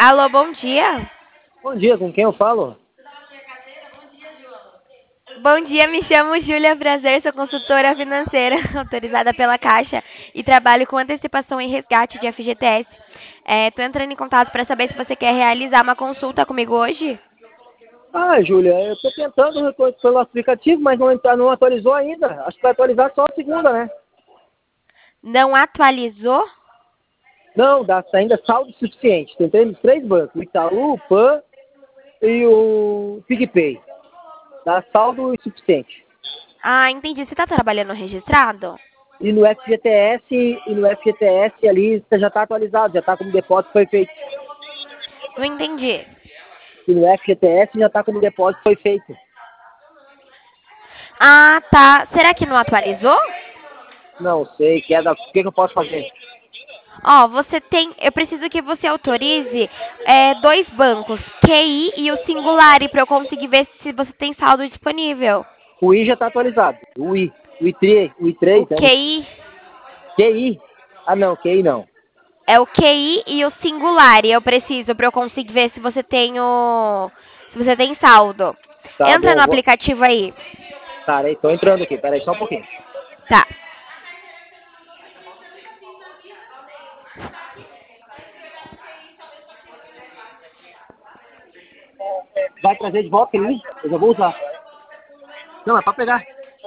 Alô, bom dia. Bom dia, com quem eu falo? Bom dia, me chamo Júlia Prazer, sou consultora financeira autorizada pela Caixa e trabalho com antecipação e resgate de FGTS. Tô entrando em contato para saber se você quer realizar uma consulta comigo hoje. Ah, Júlia, eu tô tentando pelo aplicativo, mas não atualizou ainda. Acho que vai atualizar só a segunda, né? Não atualizou? Não, dá ainda saldo suficiente. Tentei nos 3 bancos, o Itaú, o PAN e o PicPay. Dá saldo suficiente. Ah, entendi. Você está trabalhando registrado? E no FGTS ali já está atualizado, já está como depósito foi feito. Não entendi. E no FGTS já está como depósito foi feito. Ah, tá. Será que não atualizou? Não sei, o que eu posso fazer? Ó, eu preciso que você autorize dois bancos, QI e o Singular, para eu conseguir ver se você tem saldo disponível. O I já está atualizado. O I3, O né? QI QI? Ah, não, QI não. é o QI e o Singular, e eu preciso para eu conseguir ver se você tem saldo. Tá Entra no bom, aplicativo aí. Tá, tô entrando aqui, peraí só um pouquinho. Tá. Vai trazer de volta aquele link? Eu já vou usar. Não, é pra pegar.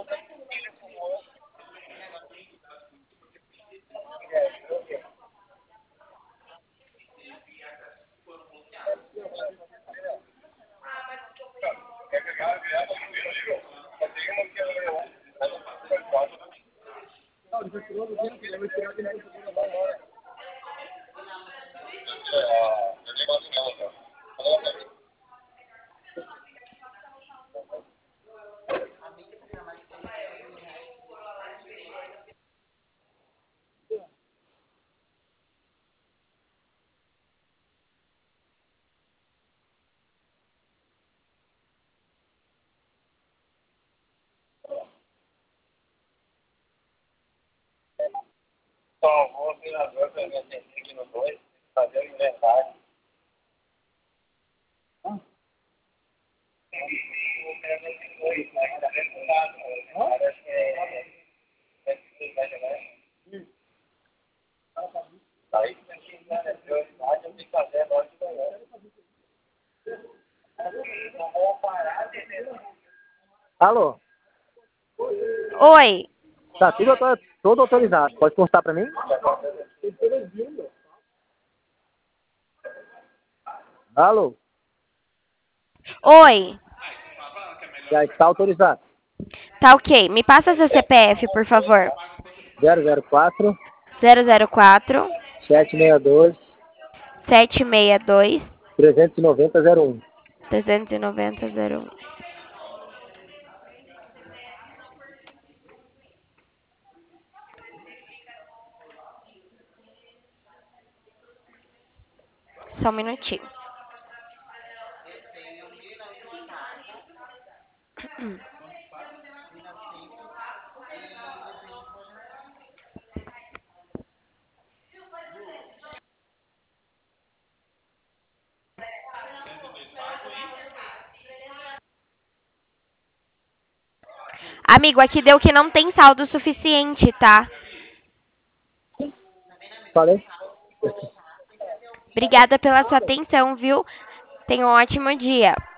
Só vou operador para me atender aqui no 2, fazer o inventário. Alô? Oi. Tá todo autorizado. Pode postar pra mim? Alô? Oi. Já está autorizado. Tá ok. Me passa seu CPF, por favor. 004 004 762 762 390 01. 390 01. Só um minutinho. Amigo, aqui deu que não tem saldo suficiente, tá? Falei? Obrigada pela sua atenção, viu? Tenha um ótimo dia.